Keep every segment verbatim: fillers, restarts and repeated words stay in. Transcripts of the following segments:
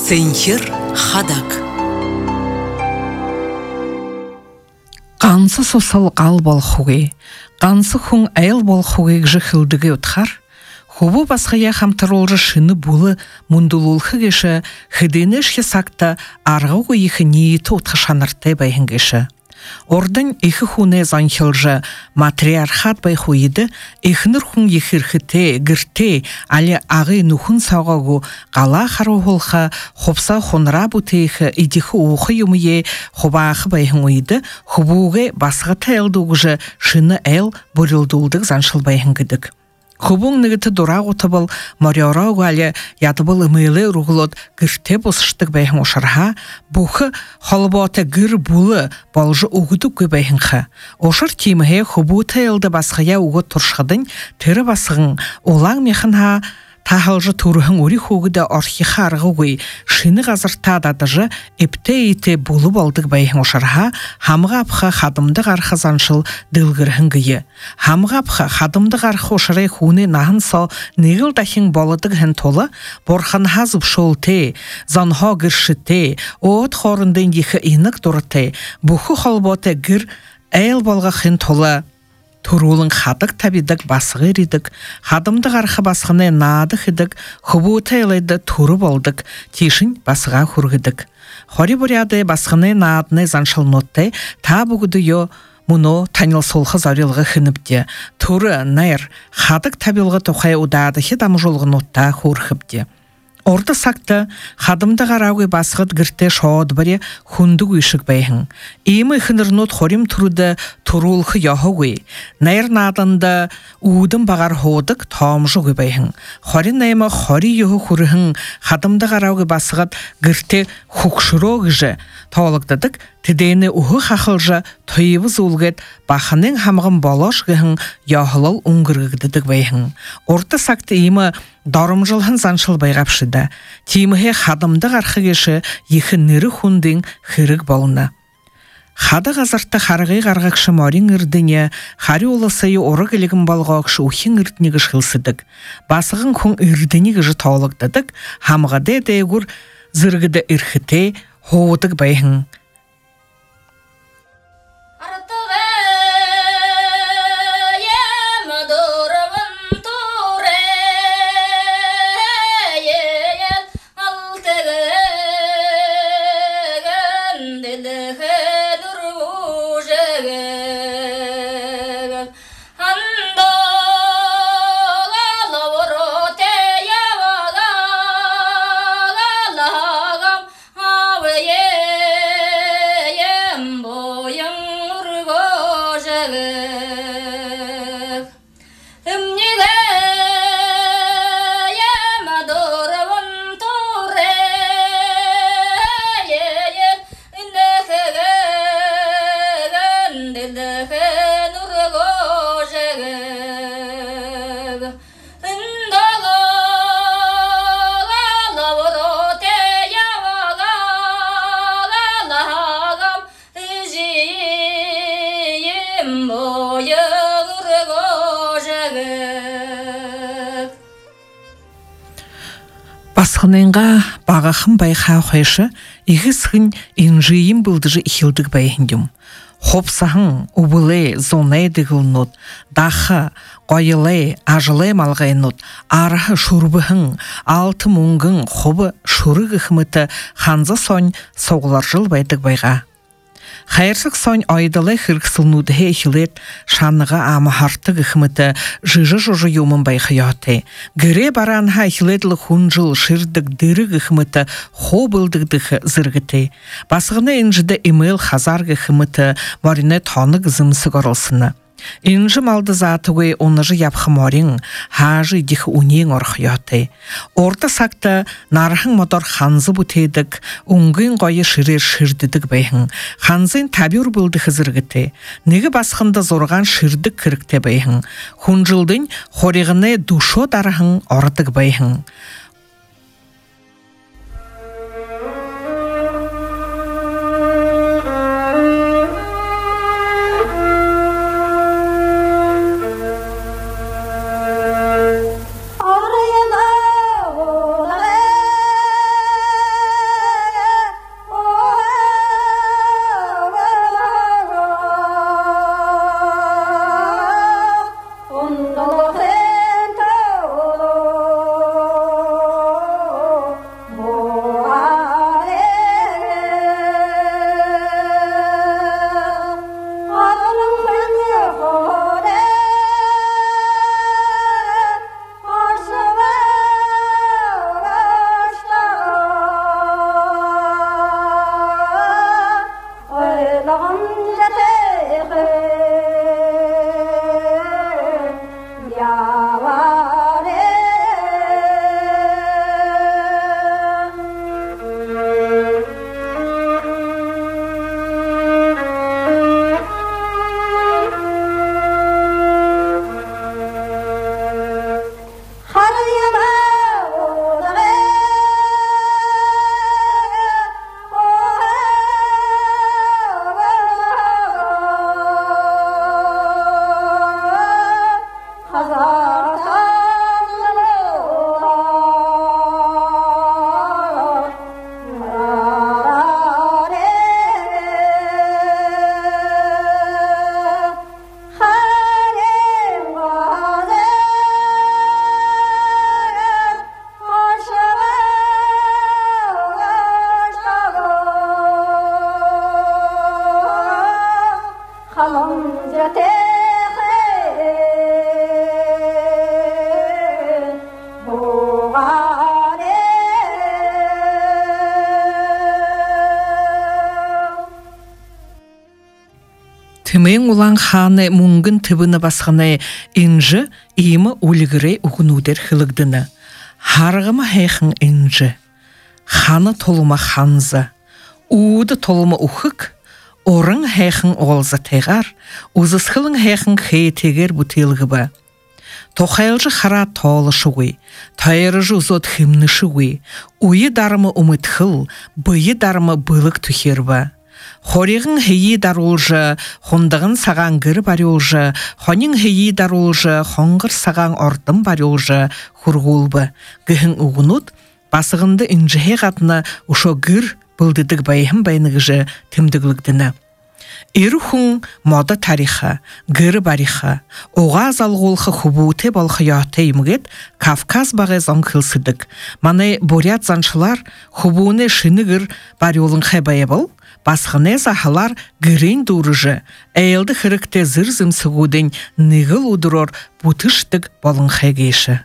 Сенхер хадак. Qansı sosal qal bolxugi, qansı hun ayl bolxugi gжихылдыгы утхар, хубу басхая хамтаролжы шыны булы мундулулхы геше, хыдынеш хесакта арғугу ихы ниеті утхашаныртай байхын геше. Ордын ихы хуне занхылжы матриархат байхуиды, ихныр хун ехірхіте, гірте, алі ағы нухын сауғагу қала харухулха, хопса хонра бутейхі идихы ухы юмые хубақы байхын уиды, хубуге басғы тәйлдуғыжы шыны әл бұрылдулдық заншыл байхын гідік. Хубун нігіті дұрағы табыл мариорау әлі ядыбыл ымайлы руғылот гірте босыштық байхын ошырға, бұхы холботы гір бұлы балжы уғыдық көй байхынға. Ошыр тиміге хубу тәйлді басқая уғы тұршқыдың тірі басығын олаң мехінға тахалжы турыхын ури хугыда орхиха арғугы шыны ғазырта дадыжы эпте-ете болып алдық байхын ошырға хамғапха хадымдық арқы заншыл дылгірхін гүйі. Хамғапха хадымдық арқы ошырай хуны нахын со негіл дахин болыдық хін толы борхан хазып шолте, занха гіршіте, оот хорындың ехі инық дұрыте, бұхы холботы гір әйл болға хін толы. Турулың хадық табидық басығы ридік, хадымдық арқы басқыны надық едік, хубу тәйлайды туры болдық, тешін басыға хүргідік. Хори бұряды басқыны надыны заншыл нотты, та бұғыды ё мұны танил солқы зарилғы хыніпде. Туры, найр, хадық табилғы тұқай удадығы дамы жолғы нотта хүрхіпде. Орды сақты, хадымды қарауы басқыт гірте шауд баре хундық үйшік байхын. Емі хынырнот хорим тұруды тұрулқы яхуы. Найр надында уыдым бағар хоудық таумжығы байхын. Хорин найма хори юхы хүріхін хадымды қарауы басқыт гірте хукшыроғы жы. Таулықтадық, тедейні ұғы қақылжы тойыбы зулғет бақының хамғын балаш ғығын яхылал ұңғырғыдыдық байхын. Орды сақты емі дарымжылхын заншыл байғапшыда. Тиміге хадымдық арқы кеші ехі нірі хундың хырық балына. Хады ғазыртты харығы қарғақшы марин үрдіне, хари олысайы орық елігін балғақшы ухин үрдінегі шылсыдық. Басығын күн үрдінегі жы таулықтадық, хамғады дәйгүр зіргіді үрхіте хоудық байхын. Басқыныңға бағақым байқа қойшы, иғысқын инжиим бұлдыжы ихилдік байхындым. Хопсағын ұбылы зонай дығылнот, дақы, қойылы, ажылы малғайнот, арғы шұрбығын, алты мұңғын қобы шұрығы қымыты ханзы сон соғылар жыл байдық байға. Хайырсық сон айдалы хырқсылнуды хейлет, шаныға амы хартығы қымыты жыжы-жыжы юмын байқияты. Гіре баран хайлетлі хунжыл шырдық дырығы қымыты хобылдығдығы зіргіті. Басығына инжіді имейл хазарғы қымыты маріне таныг зымсы ғарылсыны. Инжі малды затыгы оныжы япқы марин, хажы дих унең орхияты. Орды сақты нархың модар ханзы бұтейдік, ұңғын ғайы шырер шырдыдық байхын. Ханзын табир бұлды хызыргіті. Негі басқында зорған шырдық кірікте байхын. Хунжылдың хорығыны душо дархын ордық байхын. Тімен улан ханы мұңгын тібіні басқаны инжі имы өлігірей ұғынудер хылығдыны. Харғымы хайхын инжі. Ханы толыма ханзы. Уыды толыма ұхық. Орын хайхын олзы тайғар. Узысқылың хайхын хей тегер бұтелгі ба. Тоқайлжы хара толы шуғи. Тайырыжы ұзот химны шуғи. Уйы дарымы ұмытқыл. Бұйы дарымы бұлық түхер ба. Хоригын хейи дарулжы, хондығын саған гір барулжы, хонин хейи дарулжы, хонгыр саған ордым барулжы, хургулбы. Гіхін уғынут, басығынды инжіхе қатына ұшо гір бұлдыдық байхым байнығыжы тімдіглігдіні. Ирухун мода тариха, гір бариха, оға залғолқы хубуте болқы яты имгет Кавказ бағай заңқылсыдық. Маны борят заншылар хубуне шынығыр бариолын қайбайы бол, басқыне захалар гірен дұрыжы, әйелді хірікте зір-зім сығудың нығыл ұдырор бұтыштық болын қайгейші.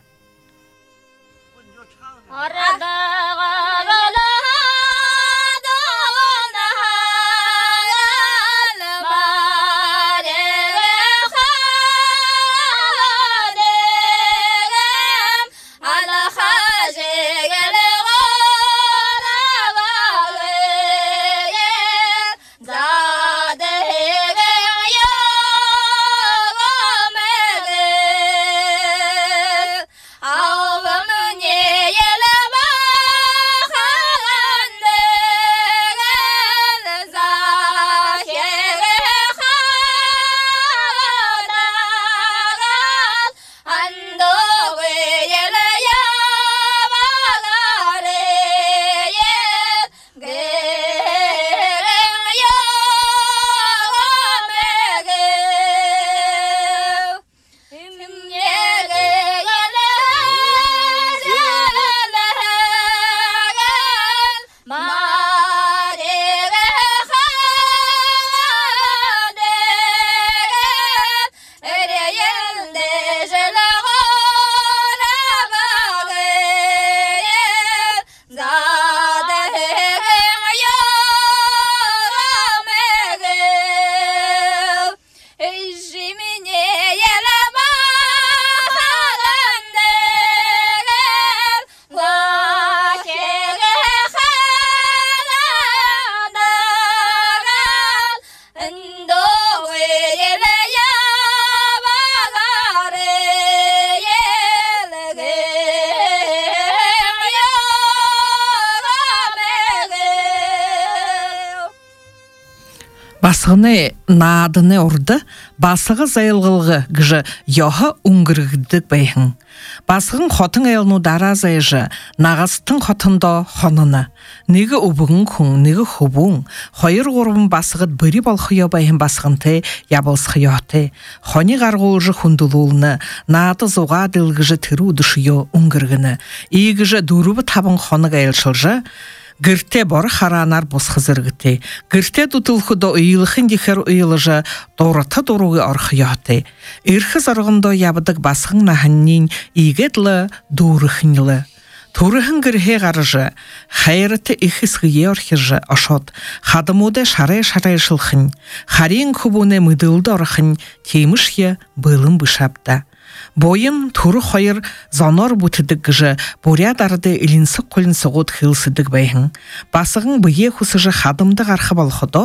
Басығыны надыны орды, басығы зайылғылғы гжы яғы ұңгіргідік бәйхін. Басығын хотын әйліну дара зайжы, нағастың хотында хоныны. Негі ұбығын күн, негі хубуң, қойыр ғорбын басығыд бірі балқыя бәйхін басығынты ябылсқияты. Хони ғарғылжы хүнділуылны, нады зоға ділгіжі түрі ұдышыйо ұңгіргіні. Игіжі дұрыбы табын хоны ғайлшылжы, Гірте бар харанар босқызыргіте. Гірте дұтылқыда ұйылықын декер ұйылыжы дората доруғы арқияты. Ирхіз арғында ябыдық басқың наханнин игедлі дұрықынылы. Турыхын гірге ғарыжы, хайрыты ихісгіе архиржы ашот, хадымуды шарай-шарай шылхын, харин күбуне мүділді арқын темішге бұлын бұшапта. Бойын туры қойыр занор бұтыдық гыжы, борят арды илінсі қолынсы ғод хылсыдық бәйхін. Басығын бұйе құсыжы хадымдық арқы балқыда,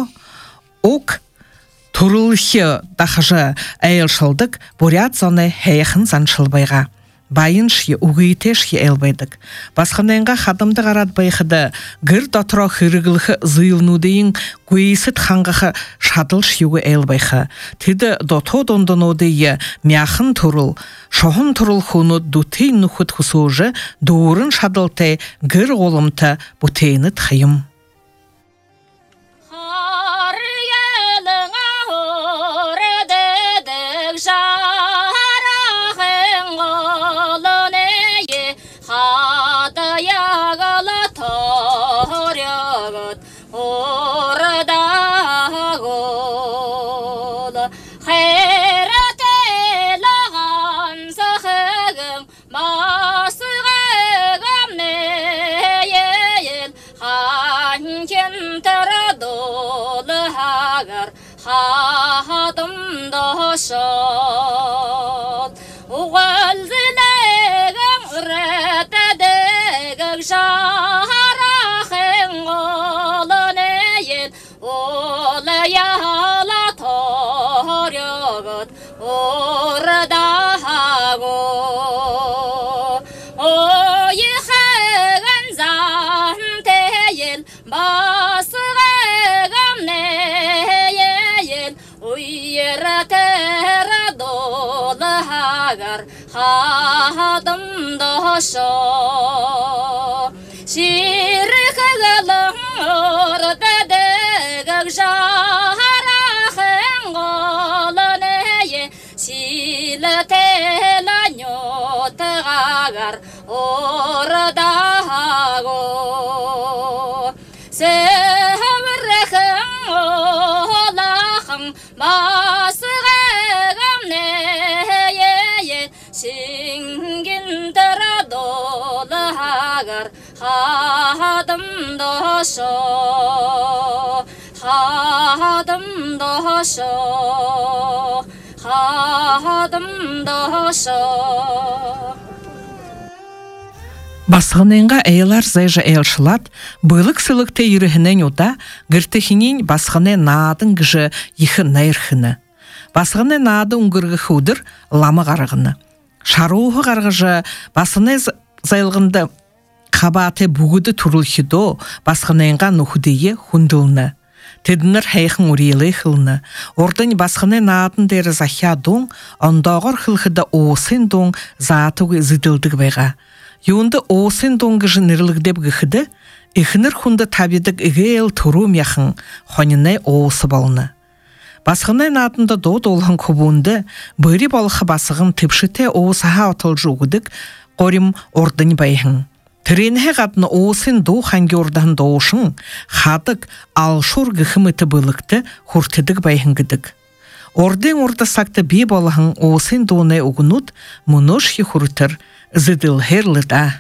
оқ турылхи дақыжы әйілшылдық борят заны хәйхін заншылбайға. Байынши угыйтешхи элбайдык. Басқанайынға хадымдық арад байқыды, гір датыра хырығылығы зыйлнудейін көйісіт ханғығы шадыл шиуы элбайқы. Теді дото дондонудейі мяхын турыл, шоғын турыл хуну дутей нұхыт хусужы дуырын шадылтай гір олымты бұтейні тхайым. Ha ha şol uğal zilegem retedegem şaharahen olaneyin ola yala tor yogut orada hago oy xegan zan teyil basgam neyil uyra tera dolu hagar hadım doşo şirkgalım orada degag şaharahen golaneye şilatela nyotagar orada hago sevreken olahım basgam neye şingin tera dolu hagar hadım doşo hadım doşo hadım doşo Басғаненға әйлар зайжа әйлшылат, бұйлық сылықта еріхінен ода, гіртіхінен басғане наадың гіжі ехі найырхыны. Басғане наады ұңгырғы худыр ламы қарығыны. Шаруғы қарғыжы басыне зайлғынды қабаты бұғыды тұрылхидо, басғаненға нұхудейе хундылны. Тедінір хайхын ұрейлі қылны. Ордың басқаны наадын дәрі захя доң, ондағыр қылғыда осын доң заатығы зыдылдық байға. Юнды осын доңғы жынырлығдеп ғыхыды, ихінір хунды табедік игейл тұрум яхын, хонинай осы балыны. Басқаны наадында дод олған көбуынды, бөрі балықы басығын тіпшіте осыға атылжы ұғыдық, қорим ордың байхын. Тіренхе қатыны осын до ханги ордан доошын, хадық алшур ғықымыты бұлықты хұртыдық байхын гыдық. Ордың орда сақты бей балығын осын доонай ұғынуд, мұношхи хұртыр, зыдыл херлыда.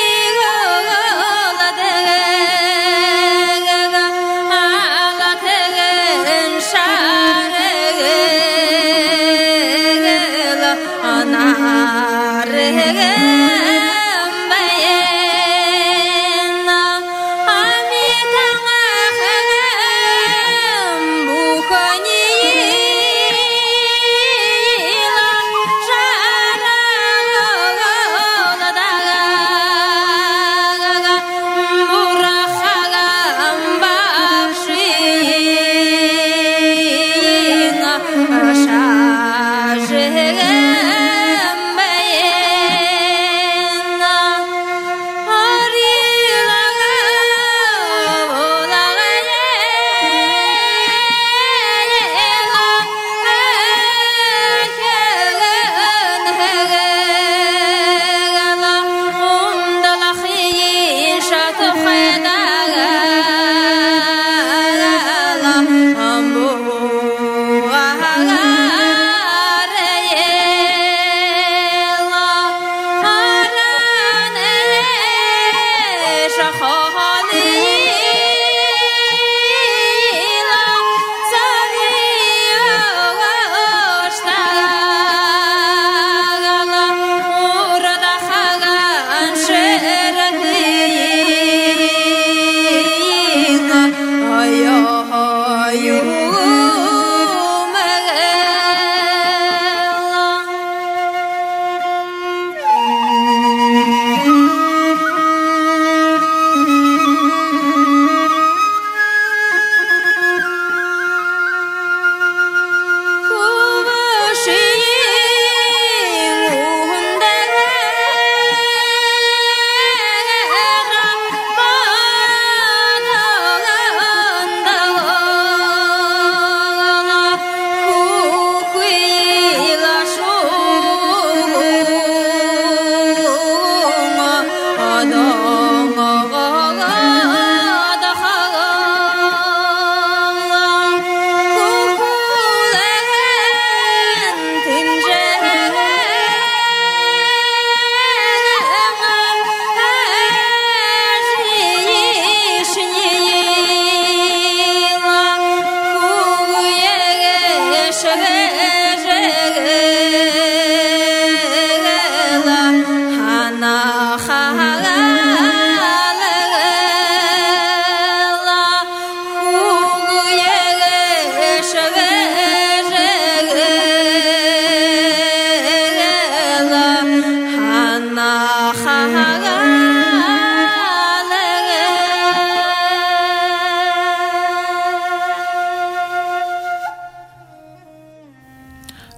Hey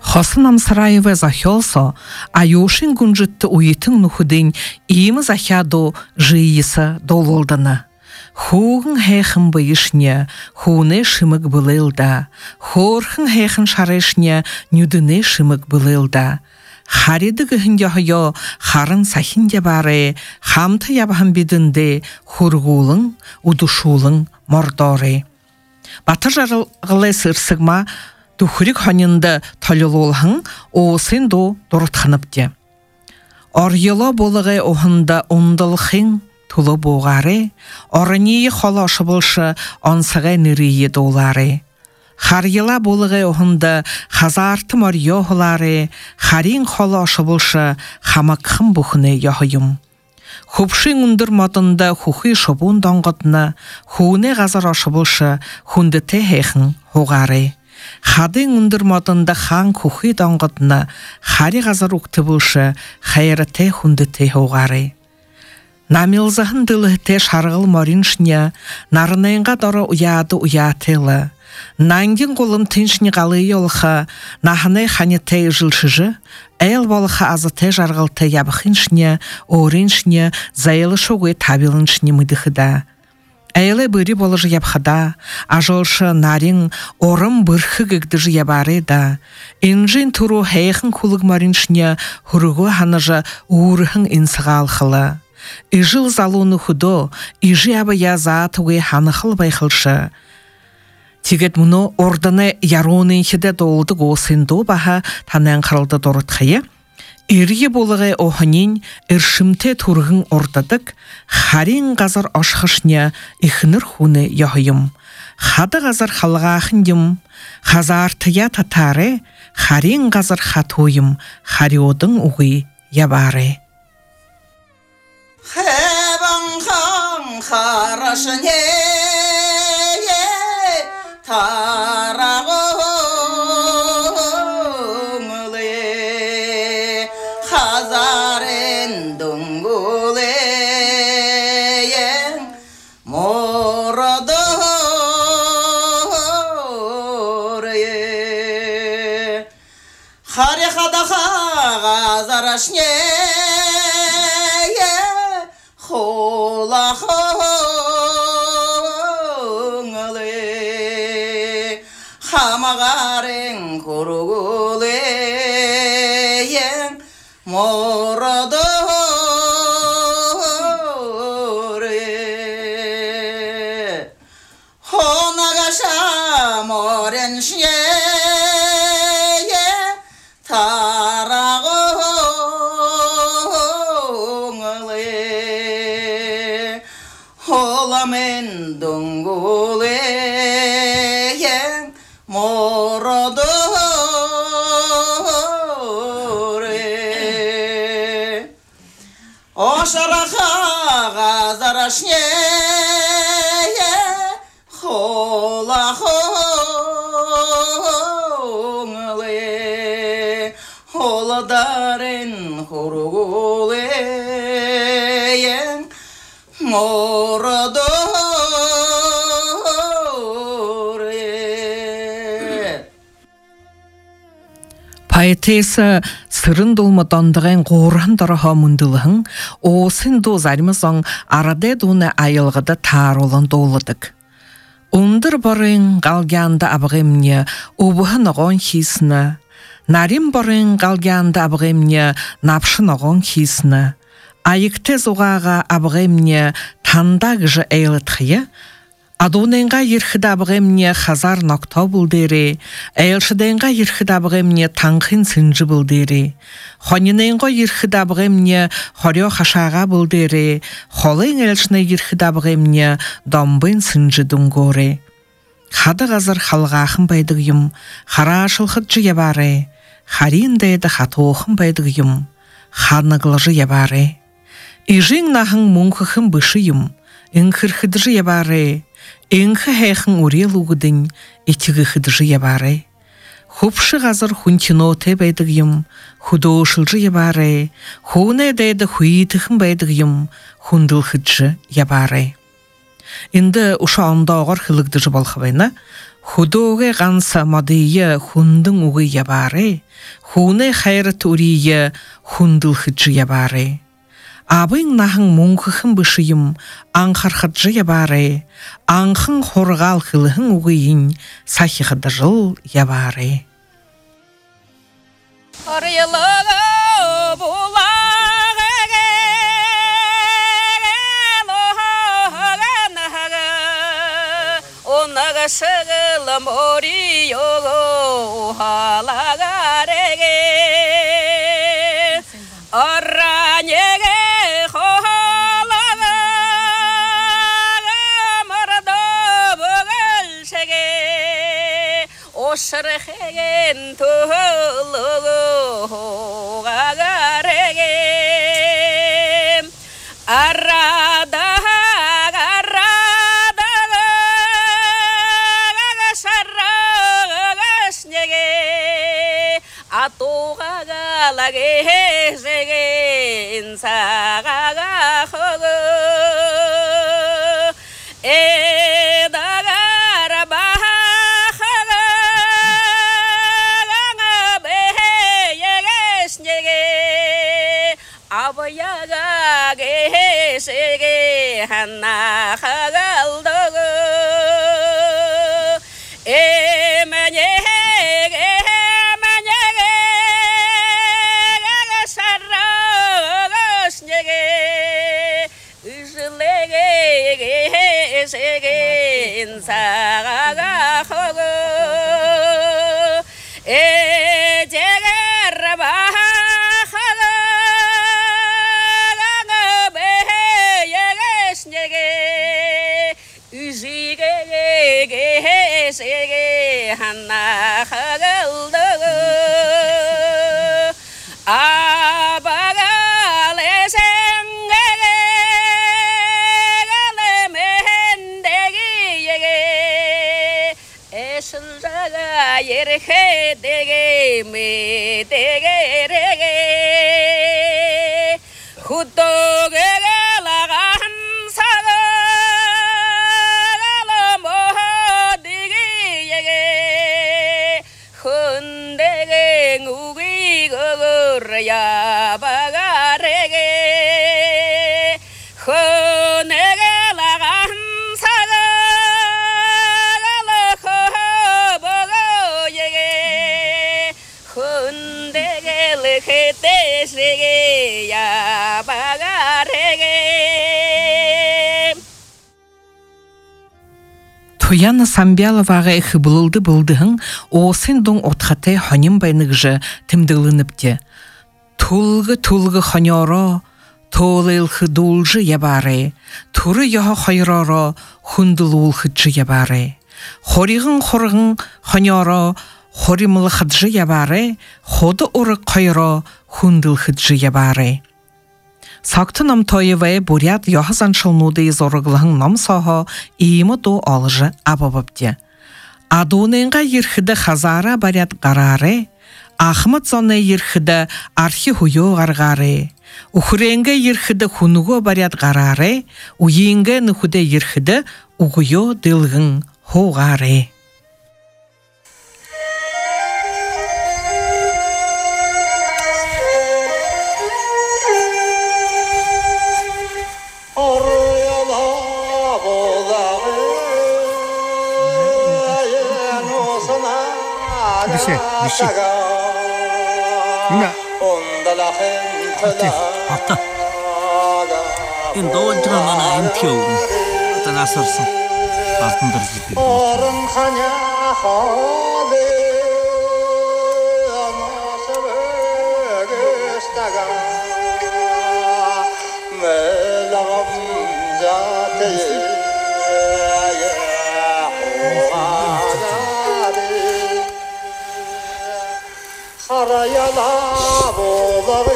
Хосынам сыраеве захелсо, а йошин гунжытты уйтың нухудын иімі захяду жиысы дололданы. Хуғын хэйхын бұйышне, хуне шымык бұлылда, хорхын хэйхын шарешне, нүдіне шымык бұлылда. Хариды гүхінде хойо, харын сахинде бары, хамты ябхан бидінде, хургулың, удушулың мордоры. Батыр жарылғылы сырсығма, Тухрик ханында талылолхың, осын до дұрытқаныпте. Орйыла болығы оғында ондылхың тұлы боғары, орынейі холашы болшы онсығы нірейі долары. Харйыла болығы оғында хазартым орйо холары, харин холашы болшы хамаққым бұхыны яхыйым. Хупшин ұндыр матында хухи шобун даңғытны, хуне ғазар ашы болшы хунды тәхейхін хоғары. Хадың ұндыр матында хан хухи даңғытны, хари ғазар ұқты болшы хайры тә хунды тә хоғары. Намилзахын дылы тә шарғыл мариншне, нарынайынға дары уяды уятылы. Нангин қолым тіншіне қалы еліға, нахынай ханы тәй жылшыжы, әйл болыға азы тәй жарғыл тәй ябықыншне, ориншне, зайлы шоғой табилыншне мұдықыда. Әйлі бүрі болыжы ябқыда, ажолшы нарин орым бұрхы гігдіжі ябары да. Инжин тұру хайқын кулық мариншне, хұрығы ханыжы уырхын инсыға алқылы. Ижыл залуны худо, ижи абы я заатуғай ханықыл байқылшы. Тегет мұны орданы яронын хеде долды ғосынду баға танен қырылды дұрытқайы. Ирге болығы оғынен үршімте тұрғын ордадық, харин ғазар ашқышне ихныр хуны яғыйым. Хады ғазар халғақындым, хазартыя татары, харин ғазар хатуйым, хариодың ұғы ябары. Хэбанхан харашыне тарағыңылы хазарын дүңгілейін мұрадыры харихада хағазарашне хамағарың күргілейін мұрадыры хонағаша мореншне тарағыңылы холамен дүңгілейін мұрадыры ошараға ғазарашне холағыңылы холадарын хұргілейін мұрадыры Поэтесі сырын долматандығын ғорын дараға мұндылығын, осын до зарымызың арады дуны айылғыда тар олон долыдық. Ондыр барың қалғанды абығымне обығын оғын хисіні, нарим барың қалғанды абығымне напшын оғын хисіні, айықты зоғаға абығымне тандақ жы әйлітқия, Адоненға ерхідабығымне хазар нокта бұлдері, әйілшіденға ерхідабығымне таңқын сынжы бұлдері, хониненға ерхідабығымне хорё хашаға бұлдері, холын әлшіне ерхідабығымне домбын сынжы дүнгөрі. Хады ғазыр халғақын байдығым, хара ашылхыджы ябары, харин дәйді хатуғын байдығым, ханығылжы ябары. Ижің нахың мұңқықын бышыйым, үңкірхіджі ябары, Инхы хэйхын урел угудын, этигі хыджы ябары. Хупшы ғазыр хунтино тэ байдығым, худошылжы ябары, хуне дәйді хуитықын байдығым, хундыл хыджы ябары. Инді ұша анда оғар хылыгдыжы балқыбайна, худоге ганса мадыя хундын угы ябаре, хуне хайрат урие хундыл хыджы ябаре. Абың нахың муңхыхын бышыйым, аңқархаджы ябаре, аңқын хорғал хылыхын угыйын сахиқыды жыл ябаре. Арылығы бұлағығы, лоғанығы, онығы шығылым ори йоғы халағареге, аранеге Oşırıqen tuğuluğu ağaregem Arada arada şarrağışnege Atuğa galagezegen sağağa xoğu Sege hanna khagaldogo emanyege emanyege sarrogosnyege üzlege sege insaga khogo e jegarba Sege hanna khagaldogo abagale sengege gale mehendegi yege esuldaga yerhe dege me dege rege hutoge lagan saga ya bagarege khonege lagan saga lo khobogo yege khondege lekhete sege ya bagarege Туяна Самбяловаға эхі бұлылды бұлдығын, осын доң отхаты ханим байнығжы тімділініпті. Тулғы-тулғы ханяра, толылхы должы ябаре, туры яха хайрара, хундылулхыджы ябаре. Хоригын-хоригын ханяра, хоримылхыджы ябаре, ходы оры қайра, хундылхыджы ябаре. Сакты намтайывай бурят яхазан шылнуды зорыглығын намсаға иімі до алыжы абабабде. Адоненға ерхіді хазара барят қараре, Ахмад зоны ерхіді архи хуйо ғарғаре. Ухренге ерхіді хунуго барят қараре, уйенге нүхіде ерхіді уғыйо дылғын хоғаре. Dişi, dişi. Ne? Hati, hata. En doğru bana en tiyogum. Ata nasırsın? Altındır zibir. Orun khanya khode anasıgıstaga melagam jate Harayala boları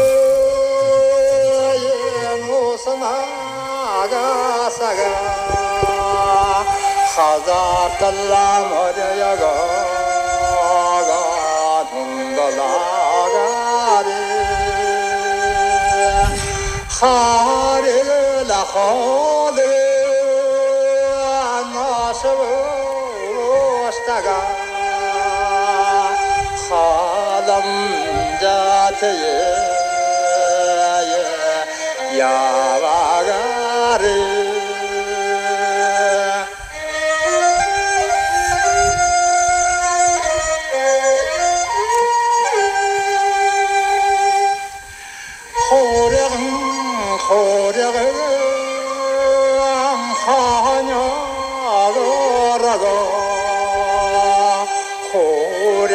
Yengusuna agasaga Hazar kallam hojayaga Gundalagari Haril la khode Anasıvı 남자태에 야바가리 호령 호령을 하냐고라고 호령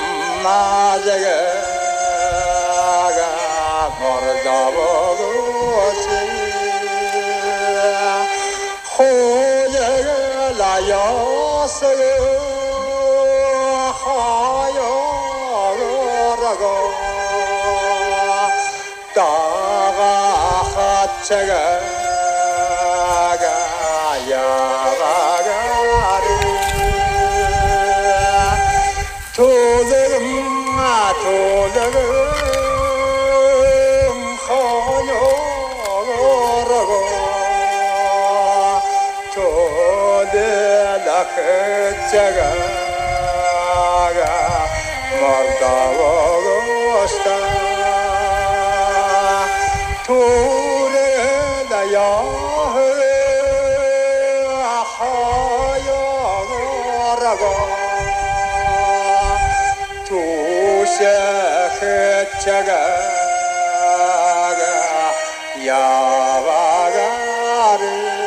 나제가 모르다보고지 호령을 나였어요 하여고라고 따가 하체가 야바가리 도적음 도적음 하녀라고 도대다 그자가 말다보고 싶다 도래다야 하여라고 두세 흑자가 야바가를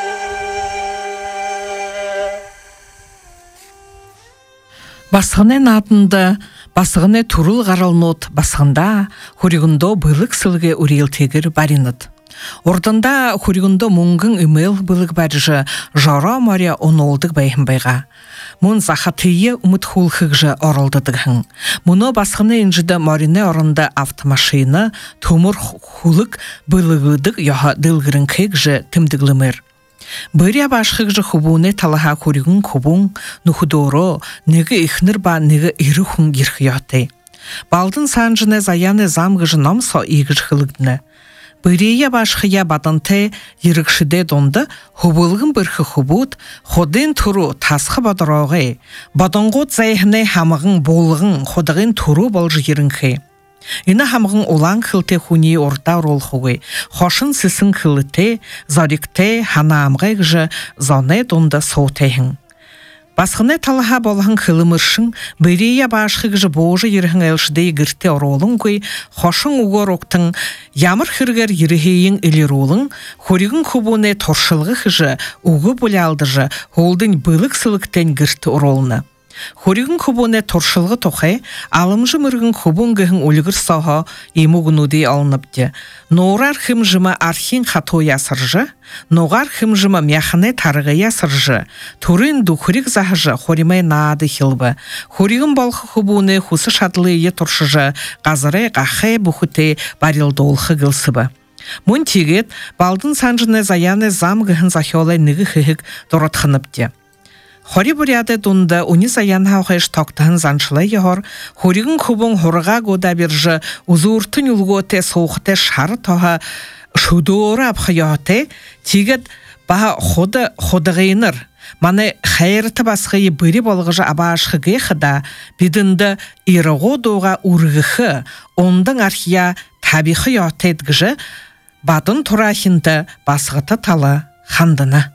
Басығыне надында, басығыне турыл ғаралнот басығында, хуригундо былық сылге урел тегір баринат. Ордында хуригундо муңгын имел былық баржы жара мария онолдық байхын байға. Мун захатые умыт хулхыгжы оралдыдығын. Муно басығыне инжіді марине орында автомашина, тумыр хулық былығыдық яға дылгырын кегжі тімдіглімір. Быря башхыгжы хубуне талаха хуригун хубун, нухудоро, неге ихныр ба неге ирухун гирхияты. Балдын санжыне заяны замгыжы намсо игыж хылыгдны. Бырия башхыя баданте ирыкшыде донды хубулгын бырхы хубут, ходын туру тасхы бадарауғы, бадангот зайхыне хамығын болығын ходығын туру болжы ерінхи. Ина хамғын олан қылте хуни орда ролхуғы, хошын сісін қылыте, зарикте, ханамғы ғжы зане донда соутайхын. Басқыне талаха болғын қылымыршын, бірия башқы ғжы божы ерхін әлшіде егірте оролын көй, хошын ұғыр оқтың, ямыр хіргер ерхейін үлер олын, хоригін хубуне торшылғы ғжы, ұғы бұлі алдыжы, холдың бұлық сылықтен гірті оролыны. Хоригын хубуне торшылғы тоқай, алымжы мұргын хубун гіхін өлігір саға емугынуды алыныпты. Ноғар хымжыма архин хато ясыржы, ноғар хымжыма мяхане тарығы ясыржы, турын дұхырик захыжы хоримай наады хилбы. Хоригын балқы хубуне хусы шадлы е торшыжы, ғазырай қақай бұхыте барилдолқы гылсыбы. Мұн тегет, балдын санжыны заяны зам гіхін захиолай нігі хыхік доратхыныпты. Хори буряды дунда уни заян хауғайш тоқтығын заншылай егор, хоригін хубун хорыға года біржі узуртын үлготе соуқыте шары тоға шудуоры апхаяты, тегет баға ходы ходығайыныр. Маны хайырты басқайы бірі болғыжы абашқығы қыда, бидінді ирығы доға урғықы, ондың архия табиқы яты едгіжі, бадын турахинді басғыты талы хандыны.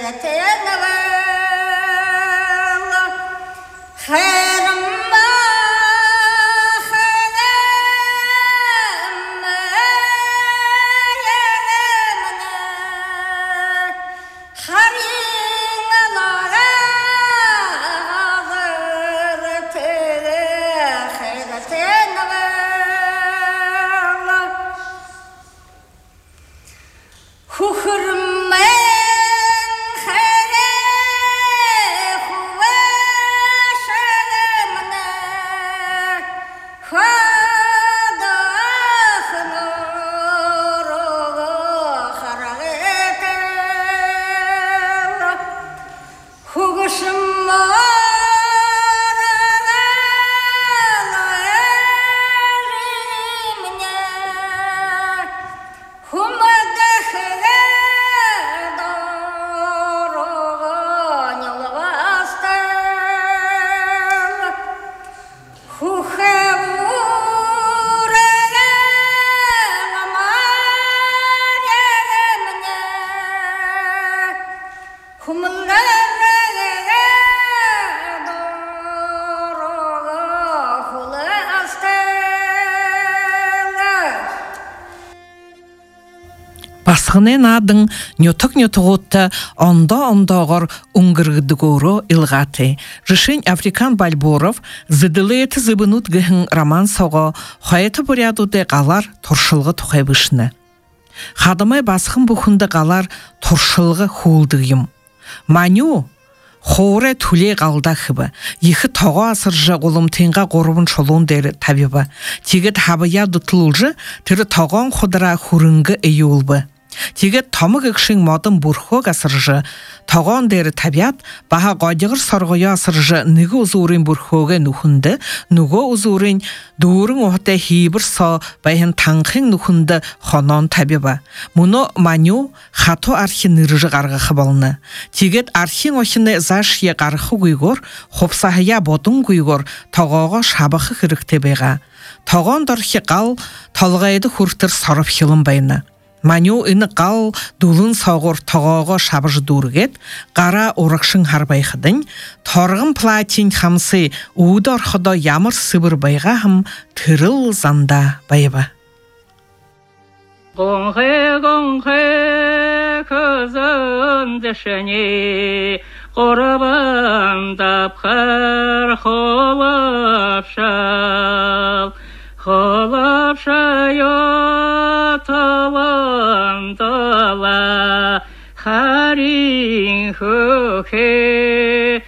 Басқынен адың нютық-нютығытты онда-ондағыр ұңғырғыдығыры илғаты. Жышын Африкан Бальборов зыдылеті зыбынут гіхін роман сауға қайты бұрядуды қалар тұршылғы тұқайбышыны. Қадымай басқын бұхынды қалар тұршылғы хуылдығым. Маню Хоре түле қалда қыбы, ехі тауға асыржы қолым тенға қорыбын шолуын дәрі табибы. Тегет хабыя дұтылылжы, түрі тауған қодыра хұрынғы әйі олбы. Тегет тамық екшің мадым бұрхог асыржы, тауған дәрі табият, баға қадығыр сарғая асыржы нүгі ұзуырын бұрхоғы нүхінді, нүгі ұзуырын дұрың оғыта хейбір са байын таңқың нүхінді қонан табибы. Мұны маню хату архи нырыжы қарғы қыбалыны. Тегет архин охыны зашие қарғы ғүйгор, қопсағыя бодың ғүйгор, тауғаға шабықы қырықты бейға. Тауған дұрхи қал, талғайды хүртір сарып хилым байыны. Маню үні қал дулын сауғыр тауғаға шабыжы дұргет, қара орықшың харбайқыдың, торғын платин қамсы уыды арқыда ямыр сыбыр байға хым түріл занда байыба. Қоңқы-қоңқы күзін дішіне қорабандап қыр қолып шал, қолып шайы таландала харин хүхе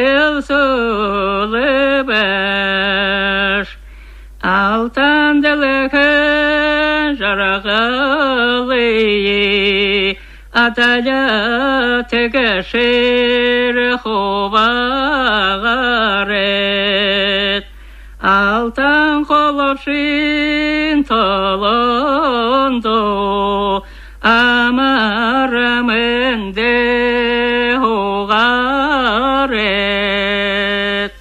гелсулы бәш. Алтан ділігі жарағылы аталя тегішір хубағарет. Алтан қолапшын таланды амарымынды хуғарет.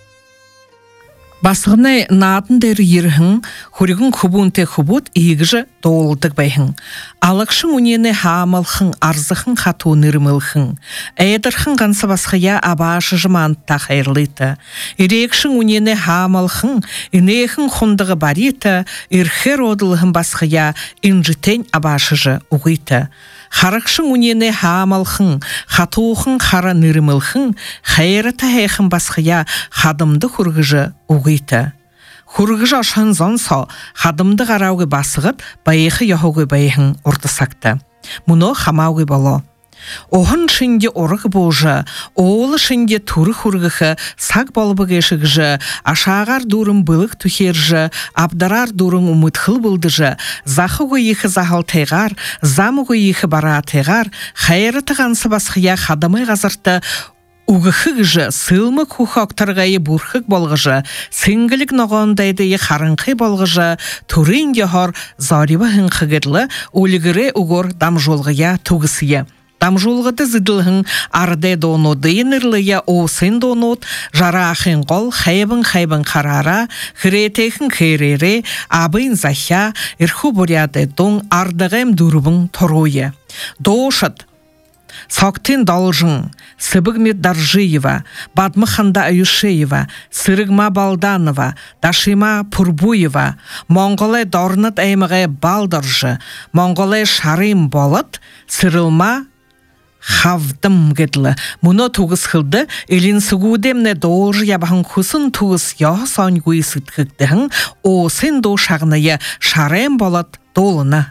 Басығыны наатын дәрі еріхін, хүрігін құбуынты құбут егіжі доғылдық байхын. Алықшын үнені хаамалхын, арзықын қату нырмылхын. Әйдірхін ғансы басқыя абашы жымантта қайырлыйты. Ирекшін үнені хаамалхын, инейхін құндығы бариты, ирхер одылығын басқыя инжітен абашыжы ұғыйты. Харықшын үнені хаамалхын, қатуықын қара нырмылхын, қайырыты әйхін басқыя қадымды хүргіжі ұғыйты. Хүргіжі ашын зонса, қадымды қарауғы басығыт, байықы яхуғы байығын ұрдысақты. Мұны хамауғы бало. Оғын шынде орық божы, оғылы шынде туры хүргіхі, сақ балыбы кешігіжі, ашағар дұрын бұлық түхержі, абдарар дұрын ұмытқыл бұлдыжы, зақығы ехі зағал тайғар, замығы ехі бара тайғар, қайыры тығансы басқыя қадымай ғазырты, уғықығыжы, сылмы құқақтарғайы бұрқық болғыжы, сіңгілік ноғандайды қарынқы болғыжы, түрін ехар зарибы хыңқығырлы, өлігірі ұғыр дамжолғыя тұғысыя. Дамжолғыды зыдылғын арды дону дейінірліе осын донут, жара ақын қол, хайбын-хайбын қарара, хіретейхін хейрере, абын захя, ирху буряды дон ардығым дұрыбын торуе. Доушыд. Сактин Должин, Сыбыгмет Даржиева, Батмаханда Аюшеева, Сырыгма Балданова, Дашима Пурбуева, Монголе Дорнат Эймеге Балдыржы, Монголе Шарим Болот, Сырылма Хавдым гедлі. Мұны туғыз қылды, елін сұғудемне доғыр ябағын құсын туғыз яғы сан көйсіт күктіғін, о сен до шағынайы Шарим Болот долына.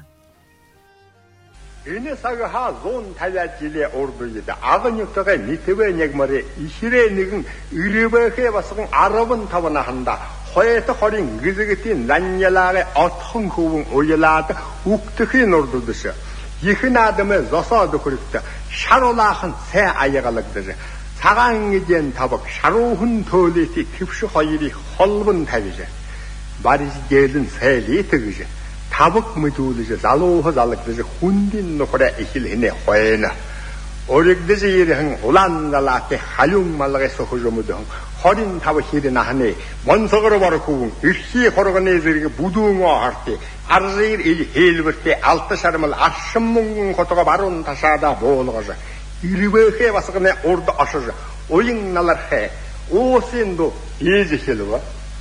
Эне сагаха зон талажиле ордуйда агынюктага митебе негмаре ишире нэгэн иребэхэ басгын арабын тавана ханда хоэта хорин гизэгти наньялагэ отхон хөвөн уялаад үктөхийн ордудыш ихэнэ адамэ зосоод хүрэгтэ шаруулаахан цай аягалагдаж цагаан гидэн табак шаруухан төөлити твш хоёрыг холбон тавиж барис гэлэн сайлитэгж табак мэдүүлж залуух залагдаж хүндин нөхрө ихэл хинэ хойно оригдэж ирхэн улаандалаате халюн малгайс хожомдон хорин тав хирэн хане монсогор бархуу ирхи хоргоны зэрэг бүдүүн харти арзир ил хэлбэрте алта шармал ашмун хотого баруун ташаада боолгож ирвэхэ басганы урд ашж уин налархэ оосиндо ээж хэлва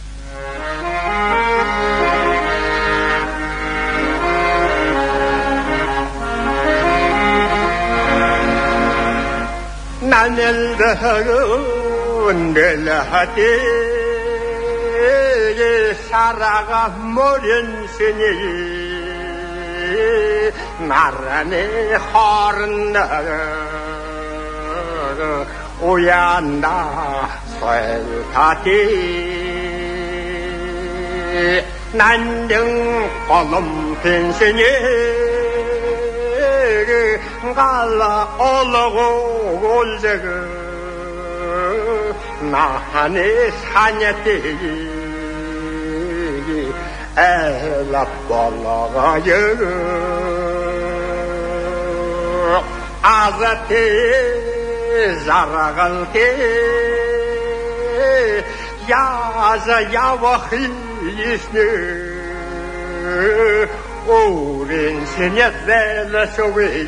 나늘다군 델라하테 사라가 모련시니 나라네 허른다 오얀다 설타티 난등 얼음 펜시니 갈라 올라고 올제그 나하네 사냐떼 엘라 볼라가여 아자테 자라갈테 야자 야와히 있네 오랜 신의 젤라쇼웨이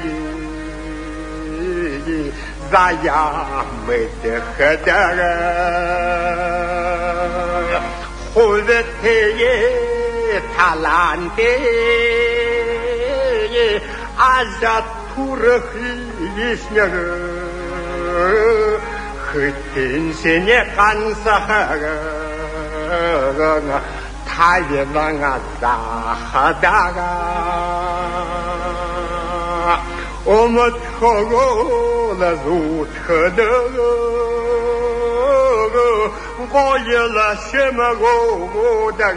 자야 메드하다가 홀데테에 탈란테 아자투르히 있냐가 흩은 신의 간사가 타이랑하다 하다가 오못하고 나ዙ트다가 고열라 심하고 오다가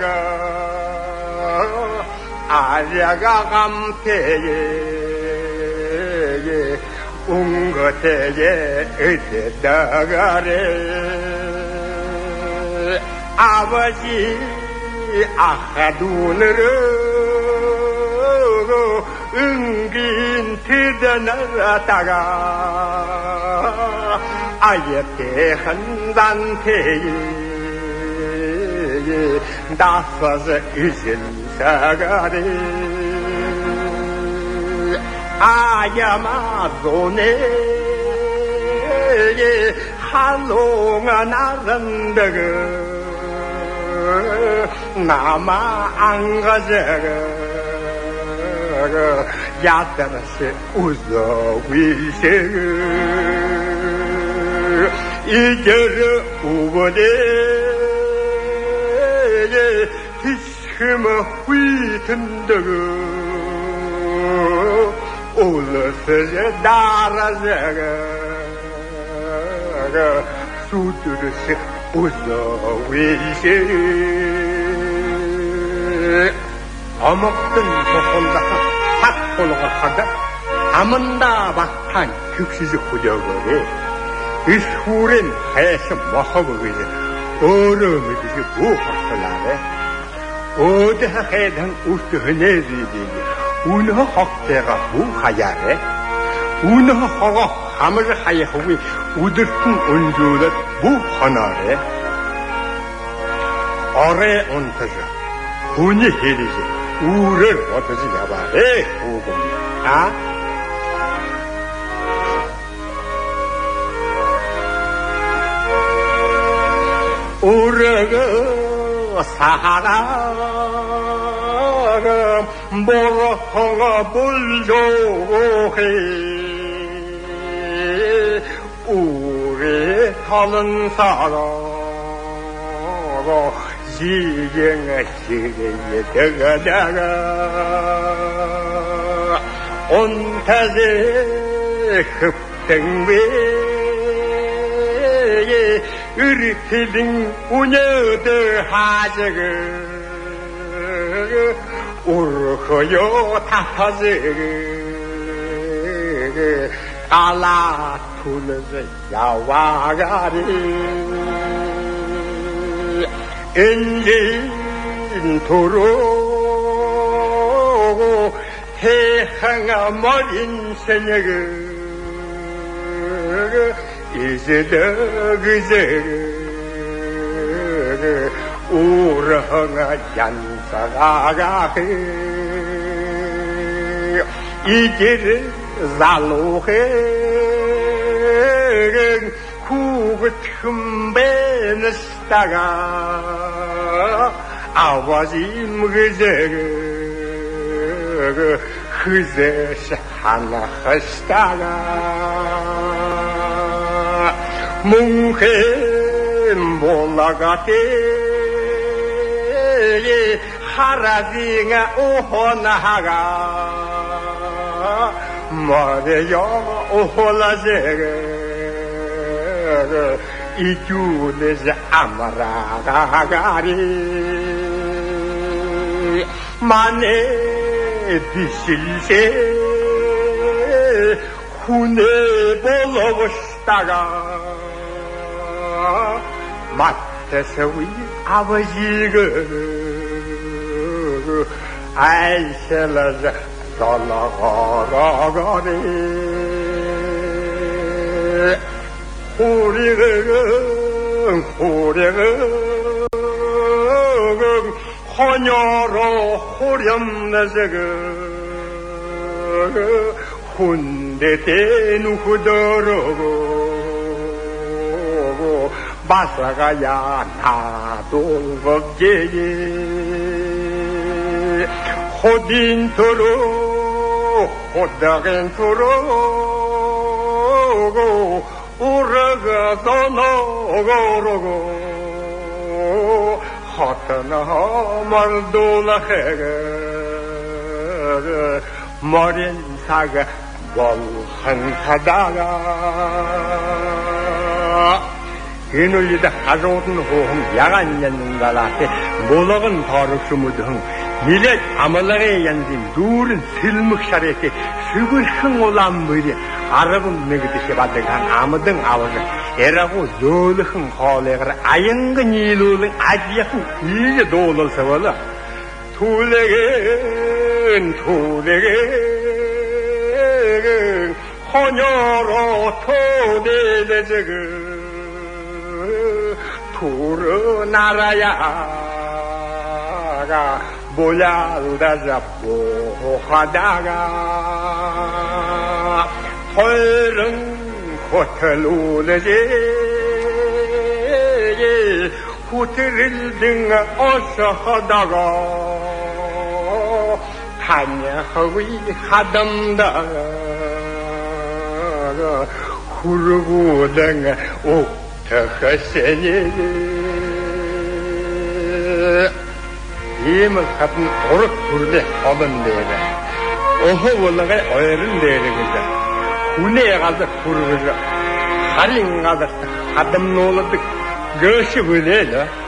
아리아가 감태에 웅거태에 으대다가래 아버지 아하두느르 응긴 트다나다가 아예테 한단테에 나서서 이신사가리 아야마도네 할롱아 나란다가 나마 안 가자가 야따라시 웃어 위세 이겨르 우버네 티스마 휘든다가 올라서자 나라자가 수두르시 웃어 위세 어먹든 소혼다가 탁혼호가 하다 아문다 막한 극시지 후려거리 이 술엔 해서 먹어보기지 얼음이지 무헛설라래 어디하 해당 우스흐네지지 우너 학대가 무하야래 우너 허가 함을 하여하고 우들픈 온주를 무하나래 어레 온터져 분이 해리지 우를 어떠지 야바래 오금 아 그 사랑 모로가 불조해 우리 타는 사랑 지경의 지경에 들어가다가 온타제 흡등외에 으르히딩 우녀들 하적을 우르허요 타파적을 갈라투르서 야와가리 엔진도로 태항아 머린 새녁을 이제도 그제 우렁아 얀사가 이 길을 살로해 구그 틈배는 쓰다가 아버지 그제 그제시 하나 하시다가 뭉해 몰라가대 하라지가 오호나가 말해요 오홀라제가 이주내지 아마라가가리 만에 비실세 후내 볼러보시다가 마트에서 우리 아버지가 아이셀라자 달라가가가리 호리가 호리가 헌여로 호렴나저그 혼대 대누후더러고 마사가야 나도 법제기 호딘토로 호다겐토로 우러가서 너고로고 허터나 말도나 해가 머린 사가 멀한하다가 이놀리다 가져오던 호흡 야간 였는가라테 몰락은 더럽수무등 이래 아말라게 연진 누른 슬묵샤레테 습을 흥올람물이 아랍은 megdişe badgan amıdın avızı eragu zolhın xoleğir ayıngın ilulun aciyakın iyice doğulsa valla tulegin tulegin 헌여로 토대대적은 투르 나라야가 모야다 잡고 하다가 헐렁 호텔 오르지 호텔을 등가 어서 하다가 타냐하위 하담다가 후르고 등가 옥터허세니 이만 같은 오락 부르네 하던 데에 어허 올라가 어여른 데에 그자 군에 가서 부르자 할인 가서 하던 놀아도 것이 불래요